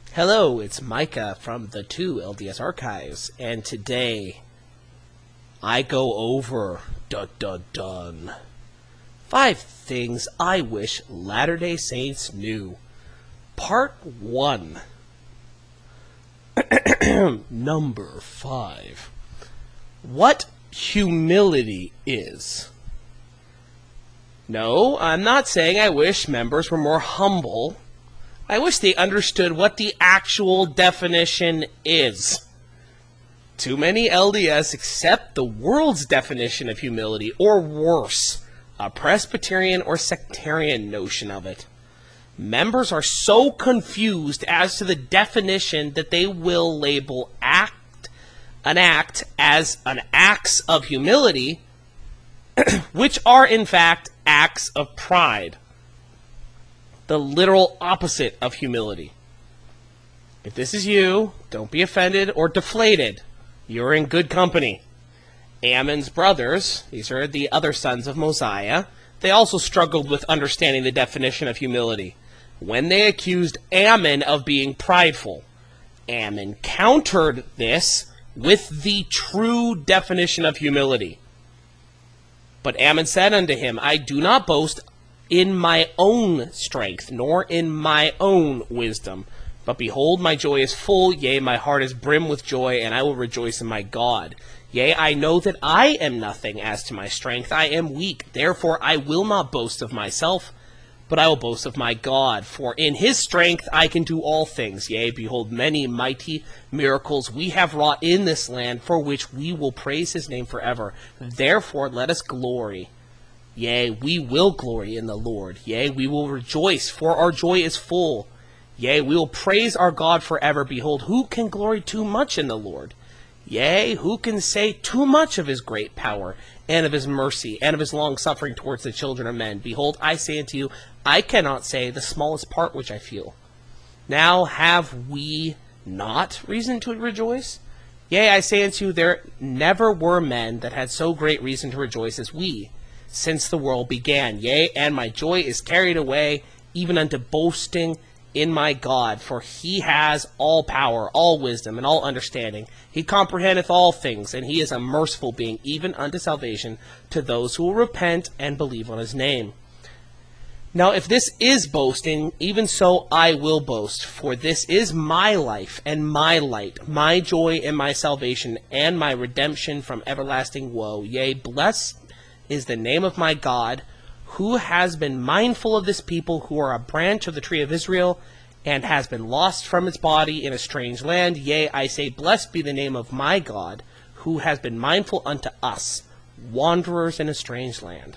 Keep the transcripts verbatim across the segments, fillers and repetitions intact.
Hello, it's Micah from the two L D S Archives, and today I go over dun dun dun five things I wish Latter-day Saints knew. Part one. Number five. What humility is. No, I'm not saying I wish members were more humble. I wish they understood what the actual definition is. Too many L D S accept the world's definition of humility, or worse, a Presbyterian or sectarian notion of it. Members are so confused as to the definition that they will label act an act as an acts of humility, which are in fact acts of pride. The literal opposite of humility. If this is you, don't be offended or deflated. You're in good company. Ammon's brothers, these are the other sons of Mosiah, they also struggled with understanding the definition of humility. When they accused Ammon of being prideful, Ammon countered this with the true definition of humility. But Ammon said unto him, I do not boast in my own strength, nor in my own wisdom. But behold, my joy is full, yea, my heart is brim with joy, and I will rejoice in my God. Yea, I know that I am nothing as to my strength, I am weak. Therefore I will not boast of myself, but I will boast of my God. For in his strength I can do all things. Yea, behold, many mighty miracles we have wrought in this land, for which we will praise his name forever. Therefore let us glory. Yea, we will glory in the Lord. Yea, we will rejoice, for our joy is full. Yea, we will praise our God forever. Behold, who can glory too much in the Lord? Yea, who can say too much of his great power, and of his mercy, and of his long-suffering towards the children of men? Behold, I say unto you, I cannot say the smallest part which I feel. Now have we not reason to rejoice? Yea, I say unto you, there never were men that had so great reason to rejoice as we, since the world began. Yea, and my joy is carried away, even unto boasting in my God, for he has all power, all wisdom, and all understanding. He comprehendeth all things, and he is a merciful being, even unto salvation, to those who will repent and believe on his name. Now, if this is boasting, even so I will boast, for this is my life and my light, my joy and my salvation, and my redemption from everlasting woe. Yea, blessed is the name of my God, who has been mindful of this people, who are a branch of the tree of Israel, and has been lost from its body in a strange land. Yea, I say, blessed be the name of my God, who has been mindful unto us, wanderers in a strange land.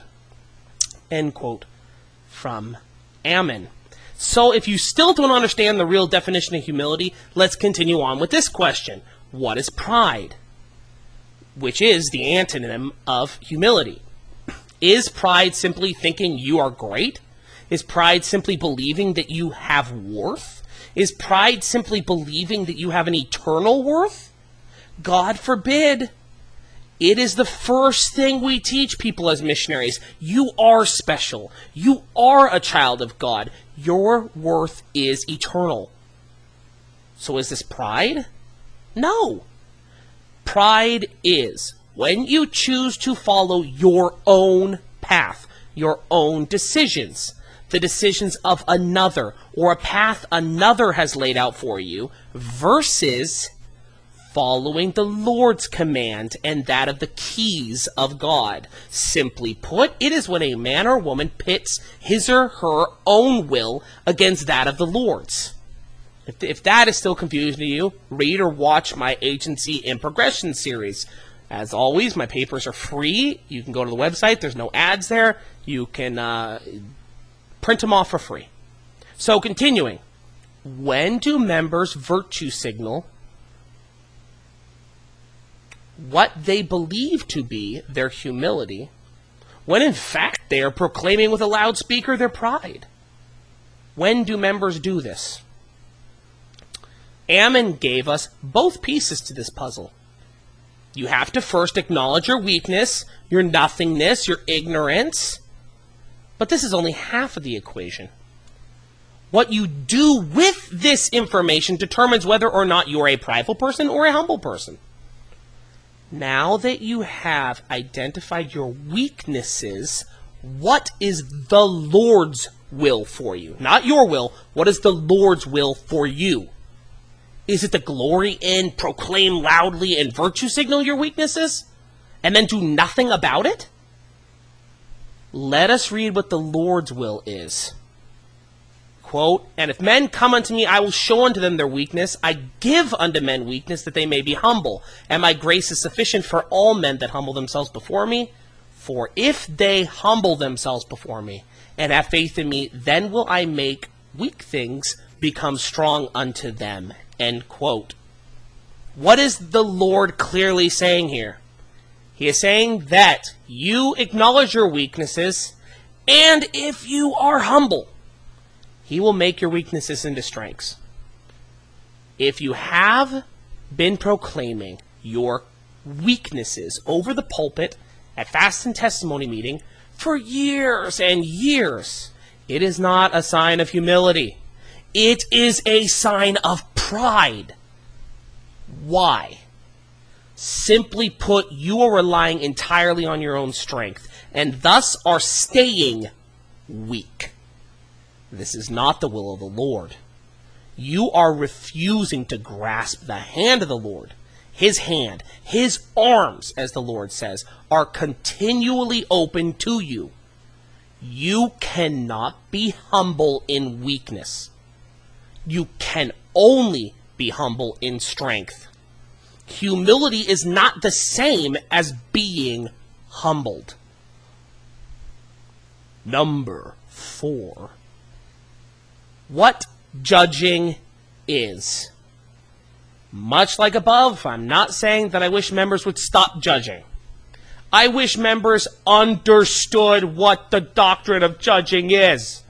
End quote from Ammon. So if you still don't understand the real definition of humility, let's continue on with this question. What is pride? Which is the antonym of humility. Is pride simply thinking you are great? Is pride simply believing that you have worth? Is pride simply believing that you have an eternal worth? God forbid. It is the first thing we teach people as missionaries. You are special. You are a child of God. Your worth is eternal. So is this pride? No. Pride is when you choose to follow your own path, your own decisions, the decisions of another, or a path another has laid out for you, versus following the Lord's command and that of the keys of God. Simply put, it is when a man or woman pits his or her own will against that of the Lord's. If, if that is still confusing to you, read or watch my Agency in Progression series. As always, my papers are free. You can go to the website. There's no ads there. You can uh, print them off for free. So continuing. When do members virtue signal what they believe to be their humility, when in fact they are proclaiming with a loudspeaker their pride? When do members do this? Ammon gave us both pieces to this puzzle. You have to first acknowledge your weakness, your nothingness, your ignorance. But this is only half of the equation. What you do with this information determines whether or not you're a prideful person or a humble person. Now that you have identified your weaknesses, what is the Lord's will for you? Not your will. What is the Lord's will for you? Is it to glory in, proclaim loudly, and virtue signal your weaknesses, and then do nothing about it? Let us read what the Lord's will is. Quote, "And if men come unto me, I will show unto them their weakness. I give unto men weakness, that they may be humble. And my grace is sufficient for all men that humble themselves before me. For if they humble themselves before me, and have faith in me, then will I make weak things become strong unto them." End quote. What is the Lord clearly saying here? He is saying that you acknowledge your weaknesses, and if you are humble, He will make your weaknesses into strengths. If you have been proclaiming your weaknesses over the pulpit at fast and testimony meeting for years and years, it is not a sign of humility. It is a sign of pride. Why? Simply put, you are relying entirely on your own strength, and thus are staying weak. This is not the will of the Lord. You are refusing to grasp the hand of the Lord. His hand, His arms, as the Lord says, are continually open to you. You cannot be humble in weakness. You can only be humble in strength. Humility is not the same as being humbled. Number four. What judging is. Much like above, I'm not saying that I wish members would stop judging. I wish members understood what the doctrine of judging is.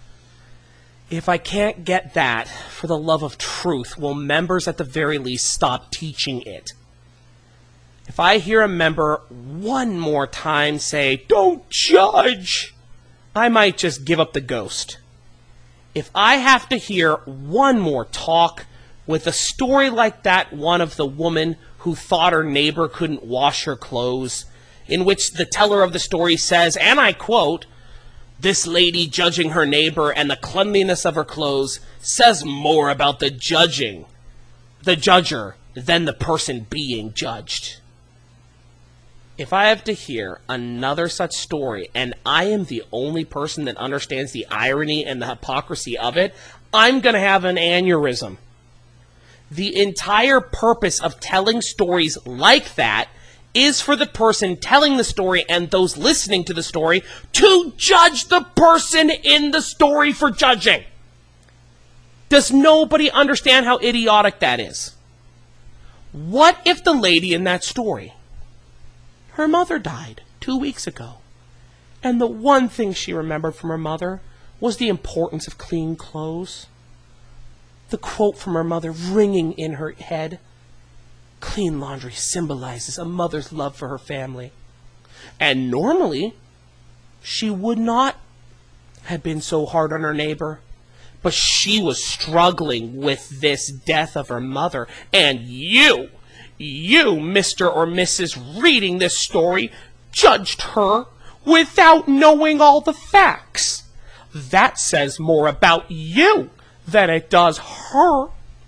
If I can't get that, for the love of truth, will members at the very least stop teaching it? If I hear a member one more time say, "Don't judge," I might just give up the ghost. If I have to hear one more talk with a story like that one of the woman who thought her neighbor couldn't wash her clothes, in which the teller of the story says, and I quote, "This lady judging her neighbor and the cleanliness of her clothes says more about the judging, the judger, than the person being judged." If I have to hear another such story, and I am the only person that understands the irony and the hypocrisy of it, I'm going to have an aneurysm. The entire purpose of telling stories like that is for the person telling the story and those listening to the story to judge the person in the story for judging. Does nobody understand how idiotic that is? What if the lady in that story, her mother died two weeks ago, and the one thing she remembered from her mother was the importance of clean clothes? The quote from her mother ringing in her head, "Clean laundry symbolizes a mother's love for her family." And normally, she would not have been so hard on her neighbor, but she was struggling with this death of her mother, and you, you, Mister or Missus reading this story, judged her without knowing all the facts. That says more about you than it does her.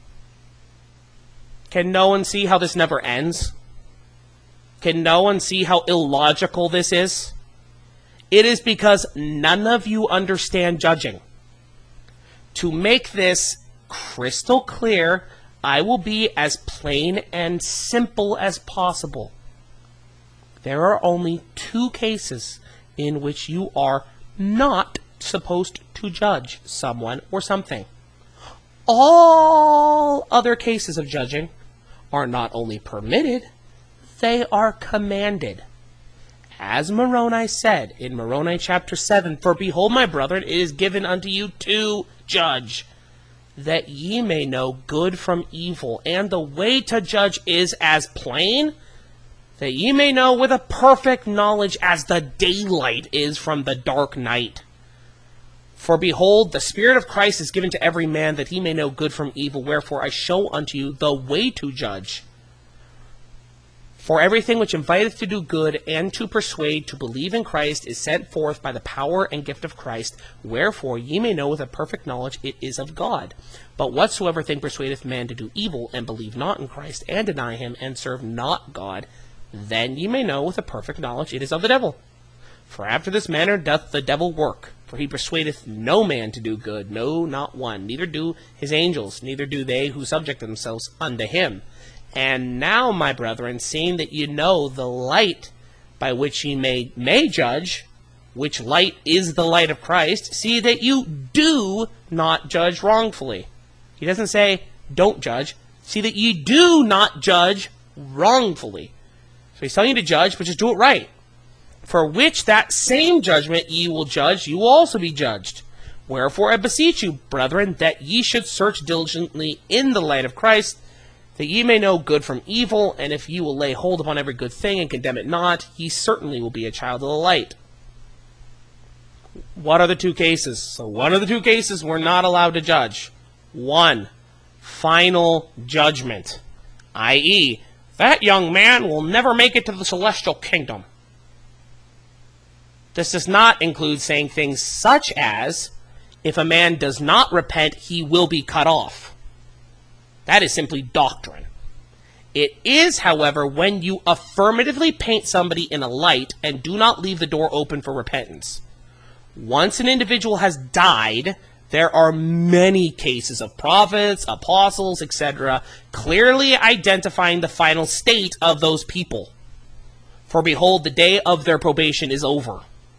Can no one see how this never ends? Can no one see how illogical this is? It is because none of you understand judging. To make this crystal clear, I will be as plain and simple as possible. There are only two cases in which you are not supposed to judge someone or something. All other cases of judging are not only permitted, they are commanded. As Moroni said in Moroni chapter seven, "For behold, my brethren, it is given unto you to judge, that ye may know good from evil. And the way to judge is as plain, that ye may know with a perfect knowledge as the daylight is from the dark night. For behold, the Spirit of Christ is given to every man, that he may know good from evil. Wherefore I show unto you the way to judge. For everything which inviteth to do good, and to persuade to believe in Christ, is sent forth by the power and gift of Christ. Wherefore ye may know with a perfect knowledge it is of God. But whatsoever thing persuadeth man to do evil, and believe not in Christ, and deny him, and serve not God, then ye may know with a perfect knowledge it is of the devil. For after this manner doth the devil work. For he persuadeth no man to do good, no, not one. Neither do his angels, neither do they who subject themselves unto him. And now, my brethren, seeing that ye know the light by which ye may, may judge, which light is the light of Christ, see that you do not judge wrongfully. He doesn't say, don't judge. See that ye do not judge wrongfully. So he's telling you to judge, but just do it right. For which that same judgment ye will judge, you will also be judged. Wherefore I beseech you, brethren, that ye should search diligently in the light of Christ, that ye may know good from evil, and if ye will lay hold upon every good thing and condemn it not, ye certainly will be a child of the light. What are the two cases? So one of the two cases we're not allowed to judge. One, final judgment, that is, that young man will never make it to the celestial kingdom. This does not include saying things such as, if a man does not repent, he will be cut off. That is simply doctrine. It is, however, when you affirmatively paint somebody in a light and do not leave the door open for repentance. Once an individual has died, there are many cases of prophets, apostles, et cetera, clearly identifying the final state of those people. For behold, the day of their probation is over.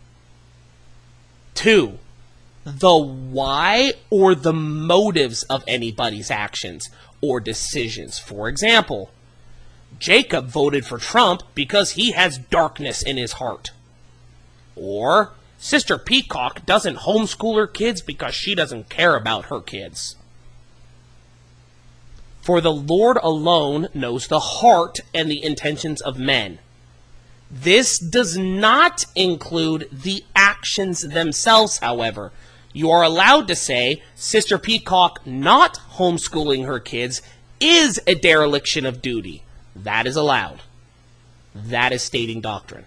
Two, the why or the motives of anybody's actions or decisions. For example, Jacob voted for Trump because he has darkness in his heart. Or, Sister Peacock doesn't homeschool her kids because she doesn't care about her kids. For the Lord alone knows the heart and the intentions of men. This does not include the actions themselves, however. You are allowed to say, Sister Peacock not homeschooling her kids is a dereliction of duty. That is allowed. That is stating doctrine.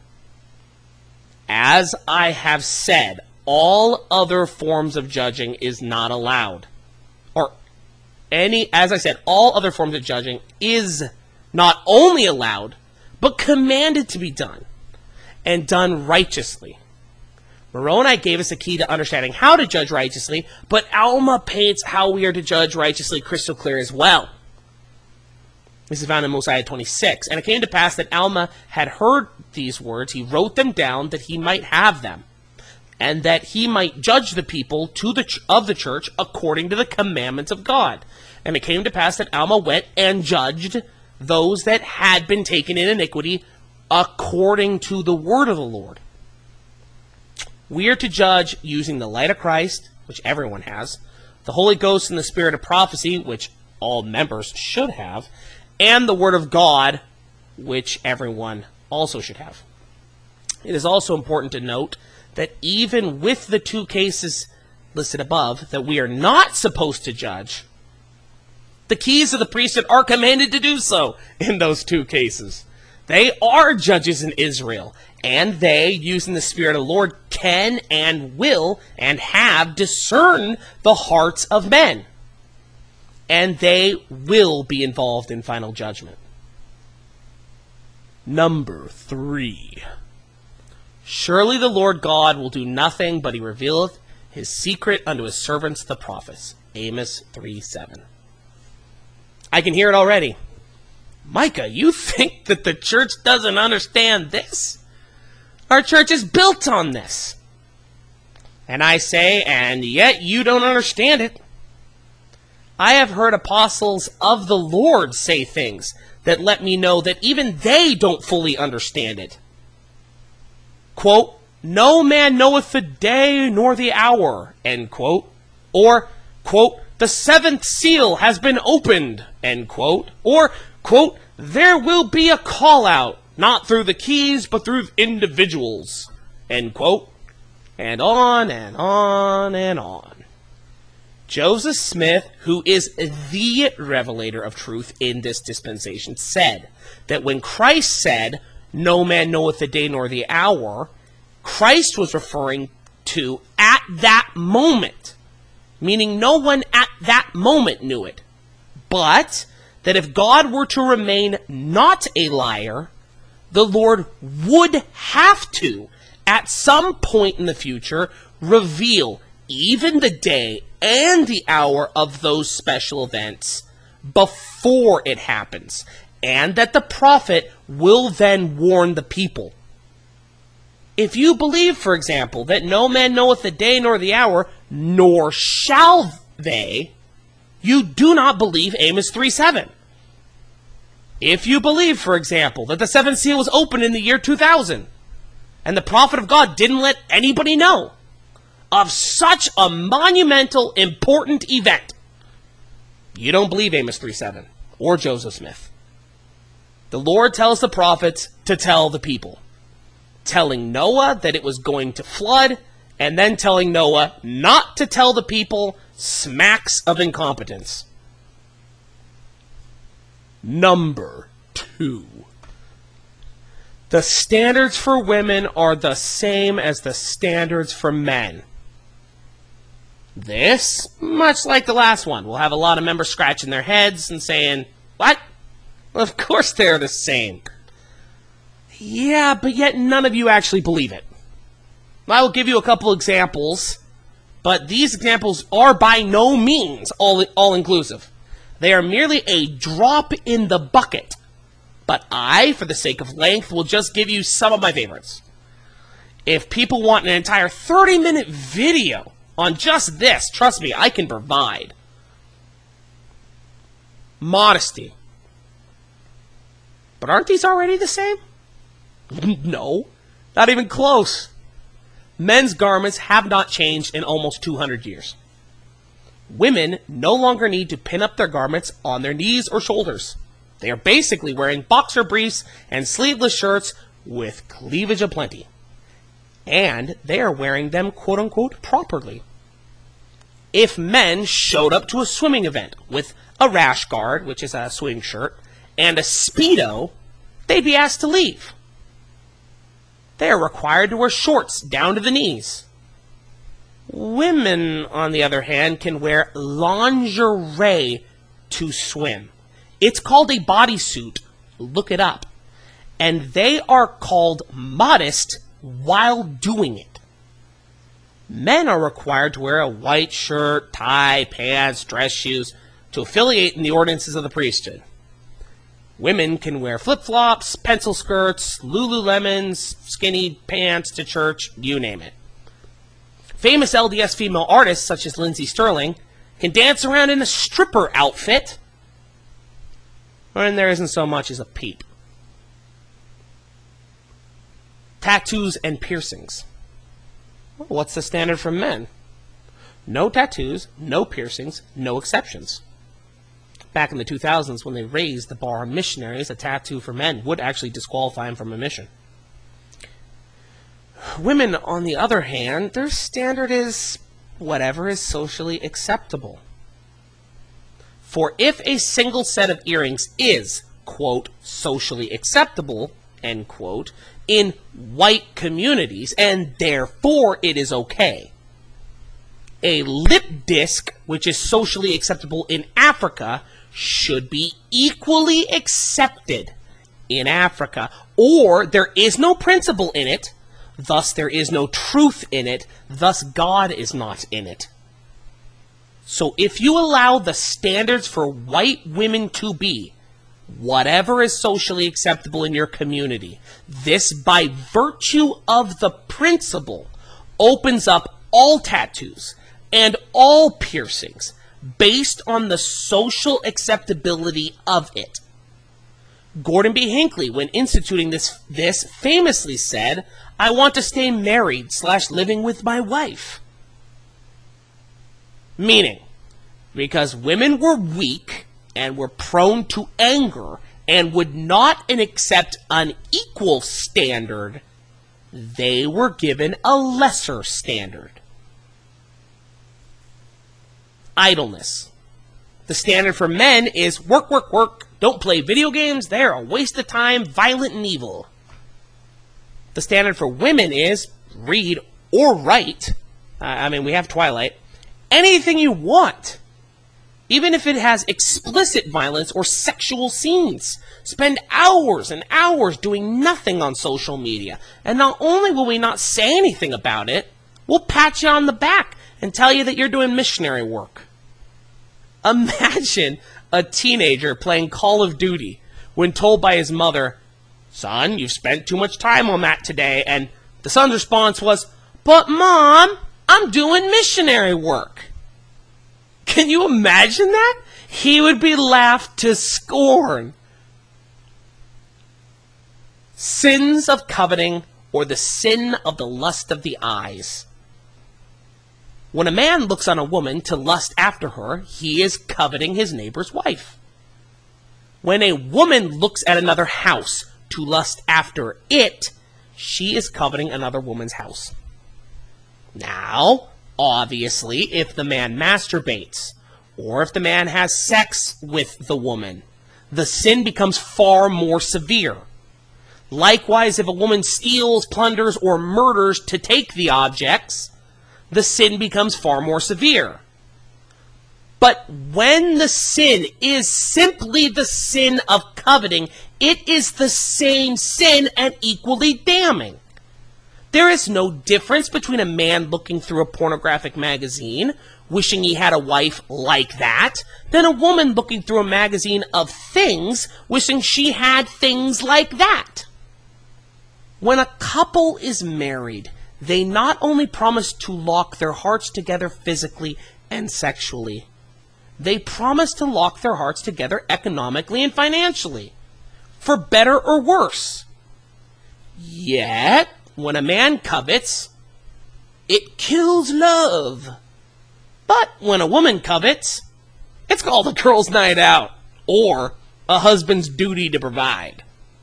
As I have said, all other forms of judging is not allowed. Or any, as I said, all other forms of judging is not only allowed, but commanded to be done, and done righteously. Moroni gave us a key to understanding how to judge righteously, but Alma paints how we are to judge righteously crystal clear as well. This is found in Mosiah twenty-six. And it came to pass that Alma had heard these words. He wrote them down that he might have them, and that he might judge the people to the ch- of the church according to the commandments of God. And it came to pass that Alma went and judged those that had been taken in iniquity according to the word of the Lord. We are to judge using the light of Christ, which everyone has, the Holy Ghost and the Spirit of prophecy, which all members should have, and the Word of God, which everyone also should have. It is also important to note that even with the two cases listed above that we are not supposed to judge, the keys of the priesthood are commanded to do so in those two cases. They are judges in Israel, and they, using the Spirit of the Lord, can and will and have discerned the hearts of men. And they will be involved in final judgment. Number three. Surely the Lord God will do nothing, but he revealeth his secret unto his servants the prophets. Amos three seven. I can hear it already. Micah, you think that the church doesn't understand this? Our church is built on this. And I say, and yet you don't understand it. I have heard apostles of the Lord say things that let me know that even they don't fully understand it. Quote, no man knoweth the day nor the hour, end quote. Or, quote, the seventh seal has been opened, end quote. Or, quote, there will be a call out, not through the keys, but through individuals, end quote. And on and on and on. Joseph Smith, who is the revelator of truth in this dispensation, said that when Christ said, "No man knoweth the day nor the hour," Christ was referring to at that moment, meaning no one at that moment knew it. But that if God were to remain not a liar, the Lord would have to, at some point in the future, reveal even the day and the hour of those special events before it happens, and that the prophet will then warn the people. If you believe, for example, that no man knoweth the day nor the hour, nor shall they, you do not believe Amos three seven. If you believe, for example, that the seventh seal was opened in the year two thousand, and the prophet of God didn't let anybody know of such a monumental, important event, you don't believe Amos three seven or Joseph Smith. The Lord tells the prophets to tell the people, telling Noah that it was going to flood, and then telling Noah not to tell the people smacks of incompetence. Number two. The standards for women are the same as the standards for men. This, much like the last one, will have a lot of members scratching their heads and saying, "What? Well, of course they're the same." Yeah, but yet none of you actually believe it. I will give you a couple examples, but these examples are by no means all, all-inclusive. They are merely a drop in the bucket. But I, for the sake of length, will just give you some of my favorites. If people want an entire thirty minute video on just this, trust me, I can provide. Modesty. But aren't these already the same? No, not even close. Men's garments have not changed in almost two hundred years. Women no longer need to pin up their garments on their knees or shoulders. They are basically wearing boxer briefs and sleeveless shirts with cleavage aplenty. And they are wearing them quote-unquote properly. If men showed up to a swimming event with a rash guard, which is a swing shirt, and a Speedo, they'd be asked to leave. They are required to wear shorts down to the knees. Women, on the other hand, can wear lingerie to swim. It's called a bodysuit. Look it up. And they are called modest while doing it. Men are required to wear a white shirt, tie, pants, dress shoes to affiliate in the ordinances of the priesthood. Women can wear flip-flops, pencil skirts, Lululemons, skinny pants to church, you name it. Famous L D S female artists, such as Lindsey Sterling, can dance around in a stripper outfit, when there isn't so much as a peep. Tattoos and piercings. Well, what's the standard for men? No tattoos, no piercings, no exceptions. Back in the two thousands, when they raised the bar on missionaries, a tattoo for men would actually disqualify them from a mission. Women, on the other hand, their standard is whatever is socially acceptable. For if a single set of earrings is, quote, socially acceptable, end quote, in white communities, and therefore it is okay, a lip disc, which is socially acceptable in Africa, should be equally accepted in Africa, or there is no principle in it, thus there is no truth in it, thus God is not in it. So if you allow the standards for white women to be whatever is socially acceptable in your community, this, by virtue of the principle, opens up all tattoos and all piercings based on the social acceptability of it. Gordon B. Hinckley, when instituting this, this famously said, "I want to stay married slash living with my wife." Meaning, because women were weak and were prone to anger and would not accept an equal standard, they were given a lesser standard. Idleness. The standard for men is work, work, work. Don't play video games. They're a waste of time, violent and evil. The standard for women is read or write. Uh, I mean, we have Twilight. Anything you want. Even if it has explicit violence or sexual scenes. Spend hours and hours doing nothing on social media. And not only will we not say anything about it, we'll pat you on the back and tell you that you're doing missionary work. Imagine a teenager playing Call of Duty when told by his mother, "Son, you've spent too much time on that today." And the son's response was, "But Mom, I'm doing missionary work." Can you imagine that? He would be laughed to scorn. Sins of coveting, or the sin of the lust of the eyes. When a man looks on a woman to lust after her, he is coveting his neighbor's wife. When a woman looks at another house to lust after it, she is coveting another woman's house. Now, obviously, if the man masturbates, or if the man has sex with the woman, the sin becomes far more severe. Likewise, if a woman steals, plunders, or murders to take the objects, the sin becomes far more severe. But when the sin is simply the sin of coveting, it is the same sin and equally damning. There is no difference between a man looking through a pornographic magazine, wishing he had a wife like that, than a woman looking through a magazine of things, wishing she had things like that. When a couple is married, they not only promise to lock their hearts together physically and sexually, they promise to lock their hearts together economically and financially, for better or worse. Yet, when a man covets, it kills love. But when a woman covets, it's called a girl's night out, or a husband's duty to provide.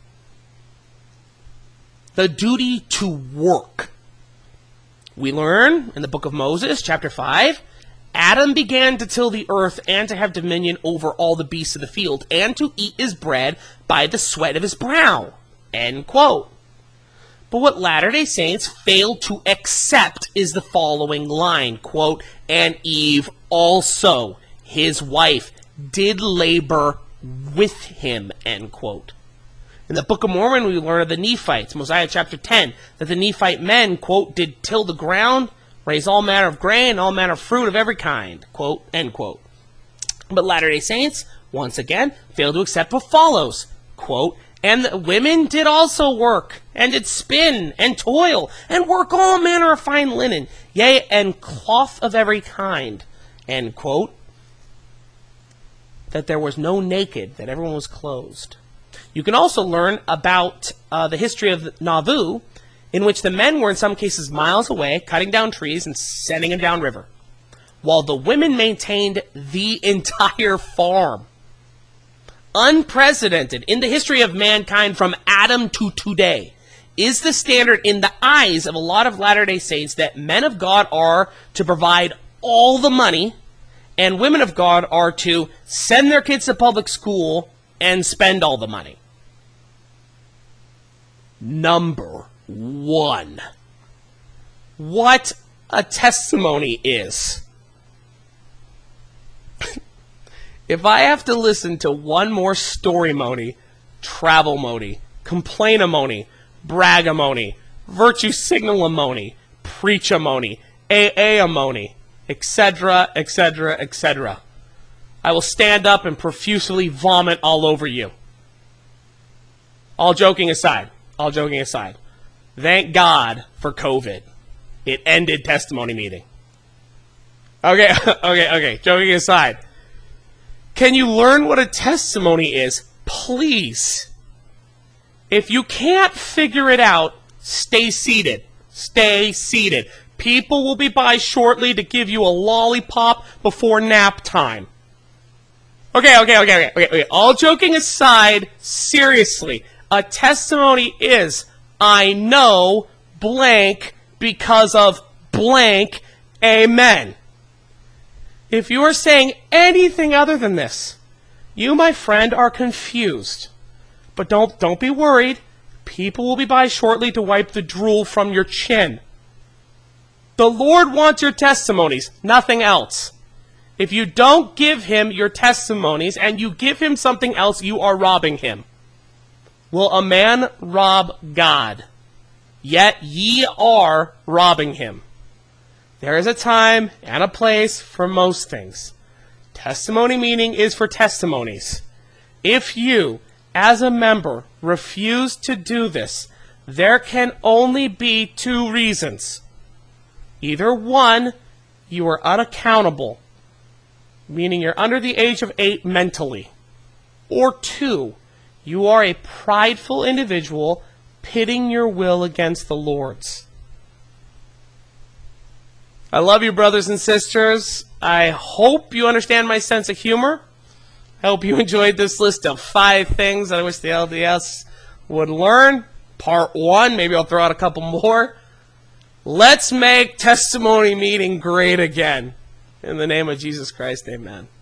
The duty to work. We learn in the book of Moses, chapter five, Adam began to till the earth and to have dominion over all the beasts of the field, and to eat his bread by the sweat of his brow. End quote. But what Latter-day Saints fail to accept is the following line, quote, "And Eve also, his wife, did labor with him," end quote. In the Book of Mormon, we learn of the Nephites, Mosiah chapter ten, that the Nephite men, quote, "did till the ground, raise all manner of grain, all manner of fruit of every kind," quote, end quote. But Latter-day Saints, once again, fail to accept what follows, quote, "And the women did also work, and did spin, and toil, and work all manner of fine linen, yea, and cloth of every kind," end quote. That there was no naked, that everyone was clothed. You can also learn about uh, the history of Nauvoo, in which the men were in some cases miles away, cutting down trees and sending them downriver, while the women maintained the entire farm. Unprecedented in the history of mankind from Adam to today is the standard in the eyes of a lot of Latter-day Saints that men of God are to provide all the money and women of God are to send their kids to public school and spend all the money. Number one. What a testimony is. If I have to listen to one more story-mony, travel-mony, complain-a-mony, brag-a-mony, virtue signal-a-mony, preach-a-mony, A A-a-mony, et cetera, et cetera, et cetera, I will stand up and profusely vomit all over you. All joking aside, all joking aside, thank God for COVID. It ended testimony meeting. Okay, okay, okay, joking aside. Can you learn what a testimony is? Please. If you can't figure it out, stay seated. Stay seated. People will be by shortly to give you a lollipop before nap time. Okay, okay, okay, okay, okay, okay. All joking aside, seriously, a testimony is, I know blank because of blank, amen. If you are saying anything other than this, you, my friend, are confused. But don't, don't be worried. People will be by shortly to wipe the drool from your chin. The Lord wants your testimonies, nothing else. If you don't give him your testimonies and you give him something else, you are robbing him. Will a man rob God? Yet ye are robbing him. There is a time and a place for most things. Testimony meeting is for testimonies. If you, as a member, refuse to do this, there can only be two reasons. Either one, you are unaccountable, meaning you're under the age of eight mentally. Or two, you are a prideful individual pitting your will against the Lord's. I love you, brothers and sisters. I hope you understand my sense of humor. I hope you enjoyed this list of five things that I wish the L D S would learn. Part one, maybe I'll throw out a couple more. Let's make testimony meeting great again. In the name of Jesus Christ, amen.